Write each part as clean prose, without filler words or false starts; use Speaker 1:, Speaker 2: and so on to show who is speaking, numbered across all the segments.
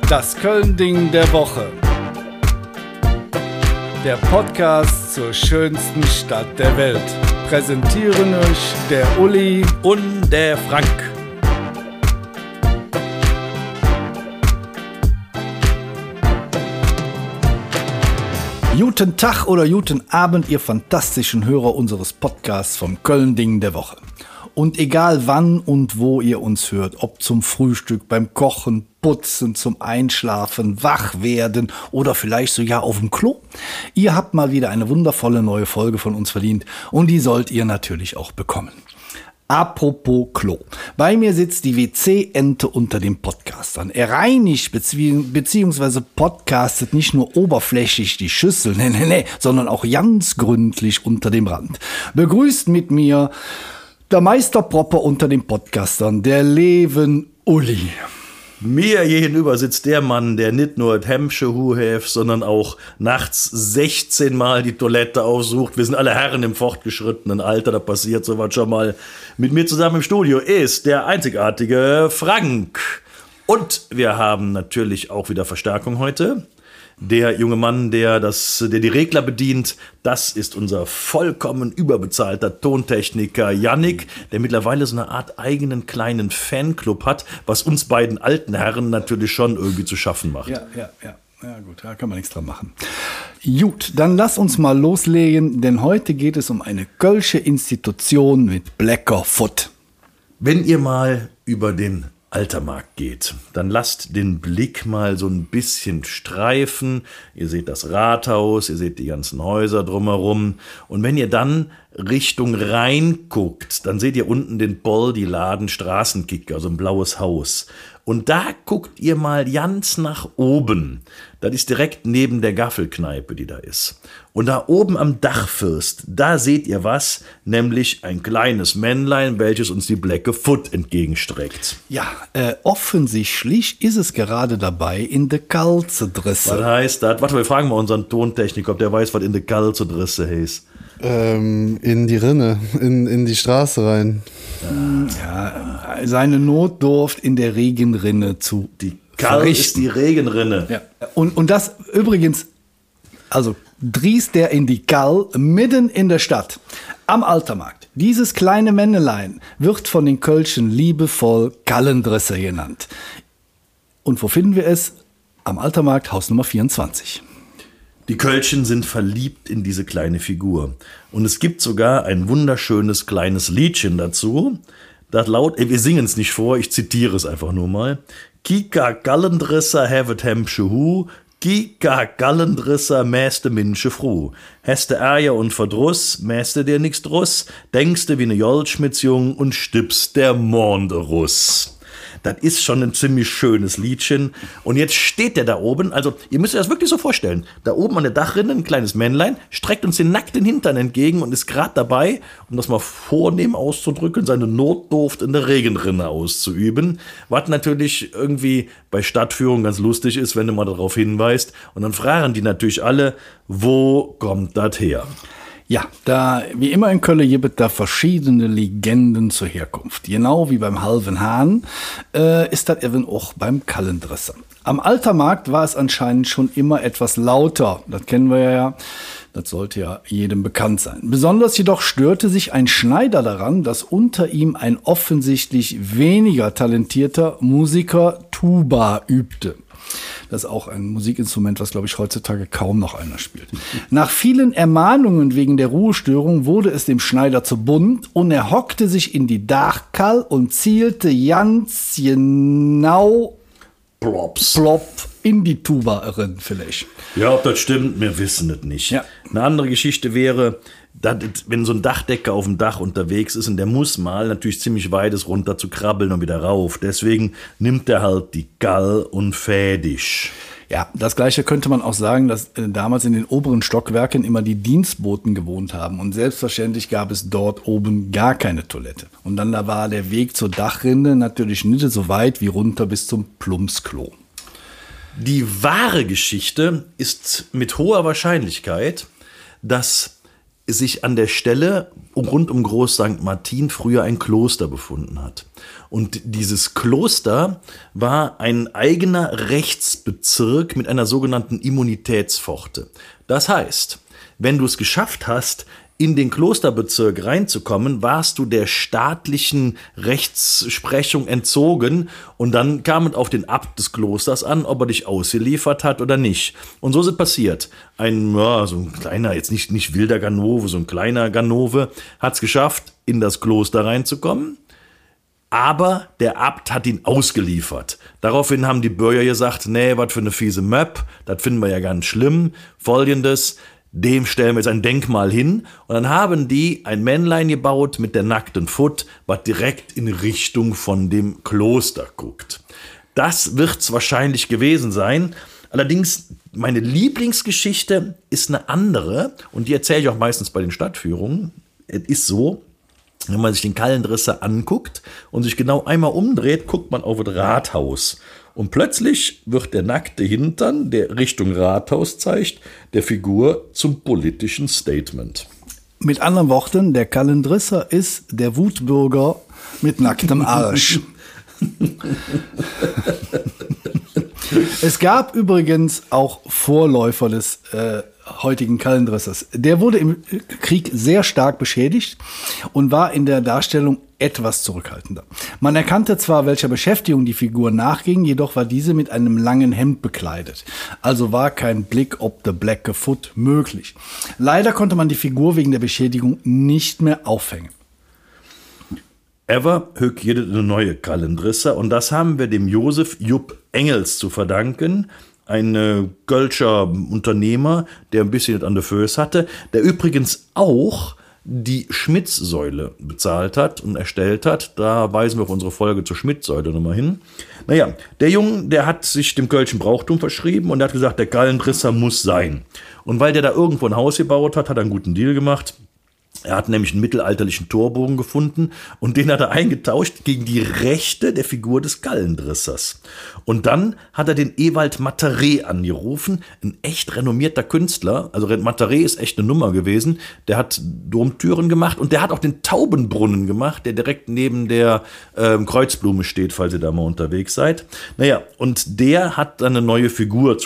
Speaker 1: Das Köln-Ding der Woche. Der Podcast zur schönsten Stadt der Welt. Präsentieren euch der Uli
Speaker 2: und der Frank.
Speaker 1: Guten Tag oder guten Abend, ihr fantastischen Hörer unseres Podcasts vom Köln-Ding der Woche. Und egal wann und wo ihr uns hört, ob zum Frühstück, beim Kochen, Putzen, zum Einschlafen, wach werden oder vielleicht sogar auf dem Klo, ihr habt mal wieder eine wundervolle neue Folge von uns verdient und die sollt ihr natürlich auch bekommen. Apropos Klo. Bei mir sitzt die WC-Ente unter den Podcastern. Er reinigt beziehungsweise podcastet nicht nur oberflächlich die Schüssel, sondern auch ganz gründlich unter dem Rand. Begrüßt mit mir der Meisterpropper unter den Podcastern, der Leven Uli.
Speaker 2: Mir gegenüber sitzt der Mann, der nicht nur das Hemsche Huhef, sondern auch nachts 16 Mal die Toilette aufsucht. Wir sind alle Herren im fortgeschrittenen Alter, da passiert sowas schon mal. Mit mir zusammen im Studio ist der einzigartige Frank. Und wir haben natürlich auch wieder Verstärkung heute. Der junge Mann, der die Regler bedient, das ist unser vollkommen überbezahlter Tontechniker Yannick, der mittlerweile so eine Art eigenen kleinen Fanclub hat, was uns beiden alten Herren natürlich schon irgendwie zu schaffen macht.
Speaker 1: Ja, gut, da kann man nichts dran machen. Gut, dann lass uns mal loslegen, denn heute geht es um eine kölsche Institution mit Blecker Foot.
Speaker 2: Wenn ihr mal über den Altermarkt geht, dann lasst den Blick mal so ein bisschen streifen. Ihr seht das Rathaus, ihr seht die ganzen Häuser drumherum. Und wenn ihr dann Richtung Rhein guckt, dann seht ihr unten den Boldi Laden Straßenkicker, so ein blaues Haus. Und da guckt ihr mal ganz nach oben. Das ist direkt neben der Gaffelkneipe, die da ist. Und da oben am Dachfirst, da seht ihr was, nämlich ein kleines Männlein, welches uns die Blecke Foot entgegenstreckt.
Speaker 1: Ja, offensichtlich ist es gerade dabei, in de Kalze drisse.
Speaker 2: Was heißt das? Warte, wir fragen mal unseren Tontechniker, ob der weiß, was in de Kalze drisse heißt.
Speaker 3: In die Rinne, in die Straße rein.
Speaker 1: Ja, seine Notdurft in der Regenrinne zu
Speaker 2: die Kall ist die Regenrinne.
Speaker 1: Ja. Und das übrigens, also driest der in die Kall mitten in der Stadt, am Altermarkt. Dieses kleine Männelein wird von den Kölschen liebevoll Kallendrisse genannt. Und wo finden wir es? Am Altermarkt, Haus Nummer 24.
Speaker 2: Die Kölschen sind verliebt in diese kleine Figur. Und es gibt sogar ein wunderschönes kleines Liedchen dazu. Das wir singen es nicht vor, ich zitiere es einfach nur mal. Kika Gallendrisser hevet hemsche Hu, Kika Gallendrisser mäste minsche Fru. Heste Ärger und Verdruss, mäste dir nix druss, denkste wie ne Jolschmitzjung und stippst der Monderuss. Das ist schon ein ziemlich schönes Liedchen. Und jetzt steht der da oben, also ihr müsst euch das wirklich so vorstellen, da oben an der Dachrinne ein kleines Männlein, streckt uns den nackten Hintern entgegen und ist gerade dabei, um das mal vornehm auszudrücken, seine Notdurft in der Regenrinne auszuüben. Was natürlich irgendwie bei Stadtführung ganz lustig ist, wenn du mal darauf hinweist. Und dann fragen die natürlich alle, wo kommt das her?
Speaker 1: Ja, da wie immer in Köln gibt es da verschiedene Legenden zur Herkunft. Genau wie beim halben Hahn ist das eben auch beim Kallendresser. Am Altermarkt war es anscheinend schon immer etwas lauter. Das kennen wir ja. Das sollte ja jedem bekannt sein. Besonders jedoch störte sich ein Schneider daran, dass unter ihm ein offensichtlich weniger talentierter Musiker Tuba übte. Das ist auch ein Musikinstrument, was, glaube ich, heutzutage kaum noch einer spielt. Nach vielen Ermahnungen wegen der Ruhestörung wurde es dem Schneider zu bunt und er hockte sich in die Dachkall und zielte ganz genau plop in die Tuba rein, vielleicht.
Speaker 2: Ja, ob das stimmt, wir wissen es nicht. Ja. Eine andere Geschichte wäre, wenn so ein Dachdecker auf dem Dach unterwegs ist und der muss mal natürlich ziemlich weit ist runter zu krabbeln und wieder rauf. Deswegen nimmt er halt die Gall und fertig.
Speaker 1: Ja, das Gleiche könnte man auch sagen, dass damals in den oberen Stockwerken immer die Dienstboten gewohnt haben. Und selbstverständlich gab es dort oben gar keine Toilette. Und dann da war der Weg zur Dachrinne natürlich nicht so weit wie runter bis zum Plumpsklo.
Speaker 2: Die wahre Geschichte ist mit hoher Wahrscheinlichkeit, dass sich an der Stelle rund um Groß St. Martin früher ein Kloster befunden hat. Und dieses Kloster war ein eigener Rechtsbezirk mit einer sogenannten Immunitätspforte. Das heißt, wenn du es geschafft hast, in den Klosterbezirk reinzukommen, warst du der staatlichen Rechtsprechung entzogen und dann kam es auf den Abt des Klosters an, ob er dich ausgeliefert hat oder nicht. Und so ist es passiert. So ein kleiner, jetzt nicht wilder Ganove, so ein kleiner Ganove hat es geschafft, in das Kloster reinzukommen. Aber der Abt hat ihn ausgeliefert. Daraufhin haben die Bürger gesagt, nee, was für eine fiese Möb, das finden wir ja ganz schlimm. Folgendes: Dem stellen wir jetzt ein Denkmal hin. Und dann haben die ein Männlein gebaut mit der nackten Foot, was direkt in Richtung von dem Kloster guckt. Das wird's wahrscheinlich gewesen sein. Allerdings, meine Lieblingsgeschichte ist eine andere. Und die erzähle ich auch meistens bei den Stadtführungen. Es ist so, wenn man sich den Kallendresser anguckt und sich genau einmal umdreht, guckt man auf das Rathaus. Und plötzlich wird der nackte Hintern, der Richtung Rathaus zeigt, der Figur zum politischen Statement.
Speaker 1: Mit anderen Worten, der Kallendresser ist der Wutbürger mit nacktem Arsch. Es gab übrigens auch Vorläufer des heutigen Kallendressers. Der wurde im Krieg sehr stark beschädigt und war in der Darstellung etwas zurückhaltender. Man erkannte zwar, welcher Beschäftigung die Figur nachging, jedoch war diese mit einem langen Hemd bekleidet. Also war kein Blick ob the Black Foot möglich. Leider konnte man die Figur wegen der Beschädigung nicht mehr aufhängen.
Speaker 2: Ever hück jede eine neue Kallendresser und das haben wir dem Josef Jupp Engels zu verdanken. Ein Kölscher Unternehmer, der ein bisschen an der Föß hatte, der übrigens auch die Schmidt-Säule bezahlt hat und erstellt hat. Da weisen wir auf unsere Folge zur Schmidt-Säule nochmal hin. Naja, der Junge, der hat sich dem Kölschen Brauchtum verschrieben und der hat gesagt, der Kallendresser muss sein. Und weil der da irgendwo ein Haus gebaut hat, hat er einen guten Deal gemacht. Er hat nämlich einen mittelalterlichen Torbogen gefunden und den hat er eingetauscht gegen die Rechte der Figur des Kallendressers. Und dann hat er den Ewald Mataré angerufen, ein echt renommierter Künstler. Also Mataré ist echt eine Nummer gewesen. Der hat Domtüren gemacht und der hat auch den Taubenbrunnen gemacht, der direkt neben der Kreuzblume steht, falls ihr da mal unterwegs seid. Naja, und der hat dann eine neue Figur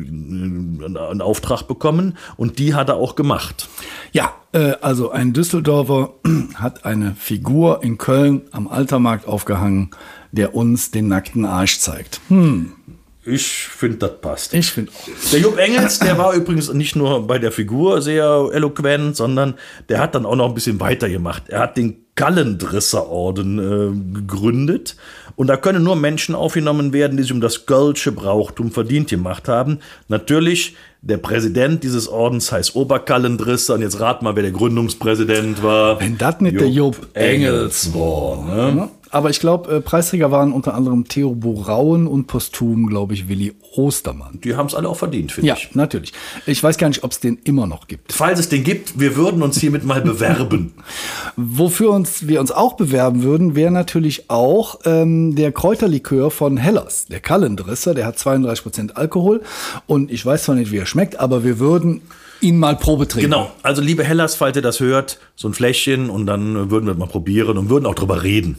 Speaker 2: in Auftrag bekommen und die hat er auch gemacht.
Speaker 1: Ja, also ein Düsseldorfer hat eine Figur in Köln am Altermarkt aufgehangen, der uns den nackten Arsch zeigt.
Speaker 2: Ich finde, das passt.
Speaker 1: Ich finde auch.
Speaker 2: Der Jupp Engels, der war übrigens nicht nur bei der Figur sehr eloquent, sondern der hat dann auch noch ein bisschen weitergemacht. Er hat den Kallendresserorden gegründet. Und da können nur Menschen aufgenommen werden, die sich um das Kölsche Brauchtum verdient gemacht haben. Natürlich, der Präsident dieses Ordens heißt Oberkallendresser. Und jetzt rat mal, wer der Gründungspräsident war.
Speaker 1: Wenn das nicht der Jupp Engels war. Ne? Ja. Aber ich glaube, Preisträger waren unter anderem Theo Borauen und posthum, glaube ich, Willi Ostermann.
Speaker 2: Die haben es alle auch verdient, finde ich.
Speaker 1: Ja, natürlich. Ich weiß gar nicht, ob es den immer noch gibt.
Speaker 2: Falls es den gibt, wir würden uns hiermit mal bewerben.
Speaker 1: Wofür wir uns auch bewerben würden, wäre natürlich auch der Kräuterlikör von Hellers. Der Kallendresser, der hat 32% Alkohol. Und ich weiß zwar nicht, wie er schmeckt, aber wir würden ihn mal Probe trinken.
Speaker 2: Genau, also liebe Hellers, falls ihr das hört, so ein Fläschchen und dann würden wir mal probieren und würden auch drüber reden.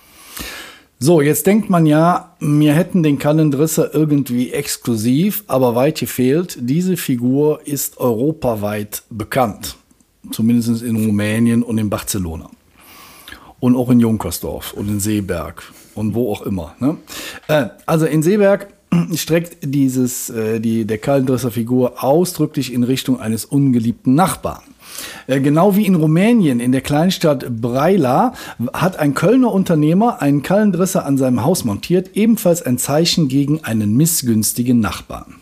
Speaker 1: So, jetzt denkt man ja, wir hätten den Kallendresser irgendwie exklusiv, aber weit gefehlt. Diese Figur ist europaweit bekannt. Zumindest in Rumänien und in Barcelona. Und auch in Junkersdorf und in Seeberg und wo auch immer. Ne? Also in Seeberg streckt der Kallendresser-Figur ausdrücklich in Richtung eines ungeliebten Nachbarn. Genau wie in Rumänien, in der Kleinstadt Braila, hat ein Kölner Unternehmer einen Kallendresser an seinem Haus montiert, ebenfalls ein Zeichen gegen einen missgünstigen Nachbarn.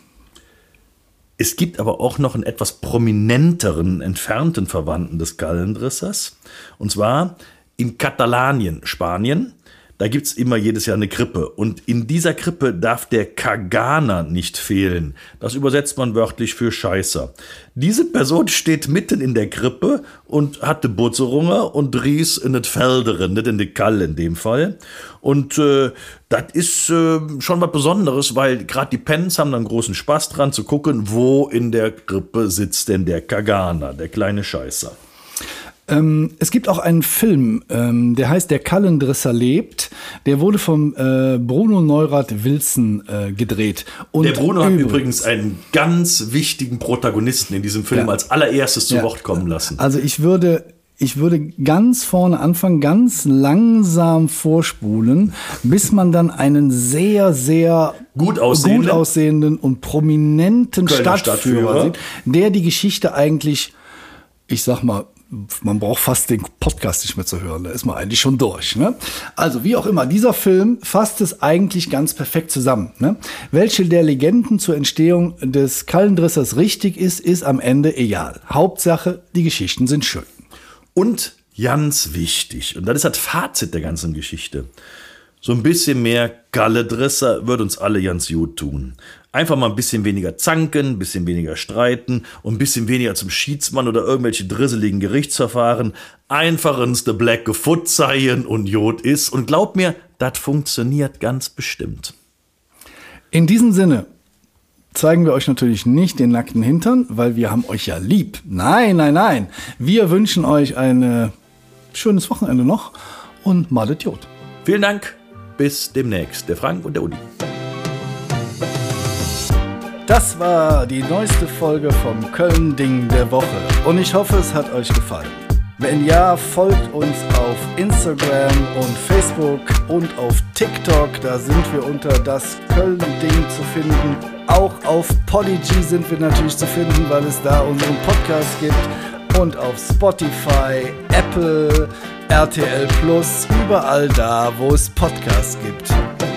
Speaker 2: Es gibt aber auch noch einen etwas prominenteren, entfernten Verwandten des Kallendressers, und zwar in Katalanien, Spanien. Da gibt es immer jedes Jahr eine Krippe. Und in dieser Krippe darf der Kaganer nicht fehlen. Das übersetzt man wörtlich für Scheißer. Diese Person steht mitten in der Krippe und hatte Butzerunge und ries in das Felderen, nicht in die Kalle in dem Fall. Und das ist schon was Besonderes, weil gerade die Pens haben dann großen Spaß dran zu gucken, wo in der Krippe sitzt denn der Kaganer, der kleine Scheißer.
Speaker 1: Es gibt auch einen Film, der heißt Der Kallendresser lebt. Der wurde vom Bruno Neurath-Wilson gedreht. Und
Speaker 2: der Bruno hat übrigens einen ganz wichtigen Protagonisten in diesem Film als allererstes zu Wort kommen lassen.
Speaker 1: Also ich würde ganz vorne anfangen, ganz langsam vorspulen, bis man dann einen sehr, sehr gut aussehenden und prominenten Stadtführer sieht, der die Geschichte eigentlich, ich sag mal, man braucht fast den Podcast nicht mehr zu hören, da ist man eigentlich schon durch. Ne? Also wie auch immer, dieser Film fasst es eigentlich ganz perfekt zusammen. Ne? Welche der Legenden zur Entstehung des Kallendressers richtig ist am Ende egal. Hauptsache, die Geschichten sind schön.
Speaker 2: Und ganz wichtig, und das ist das Fazit der ganzen Geschichte, so ein bisschen mehr Kallendresser wird uns alle ganz gut tun. Einfach mal ein bisschen weniger zanken, ein bisschen weniger streiten und ein bisschen weniger zum Schiedsmann oder irgendwelche drisseligen Gerichtsverfahren. Einfach ins The Black Foot seien und Jod ist. Und glaubt mir, das funktioniert ganz bestimmt.
Speaker 1: In diesem Sinne zeigen wir euch natürlich nicht den nackten Hintern, weil wir haben euch ja lieb. Nein, nein, nein. Wir wünschen euch ein schönes Wochenende noch und malet Jod.
Speaker 2: Vielen Dank. Bis demnächst. Der Frank und der Uli.
Speaker 1: Das war die neueste Folge vom Köln-Ding der Woche und ich hoffe, es hat euch gefallen. Wenn ja, folgt uns auf Instagram und Facebook und auf TikTok, da sind wir unter das Köln-Ding zu finden. Auch auf Podigy sind wir natürlich zu finden, weil es da unseren Podcast gibt und auf Spotify, Apple, RTL Plus, überall da, wo es Podcasts gibt.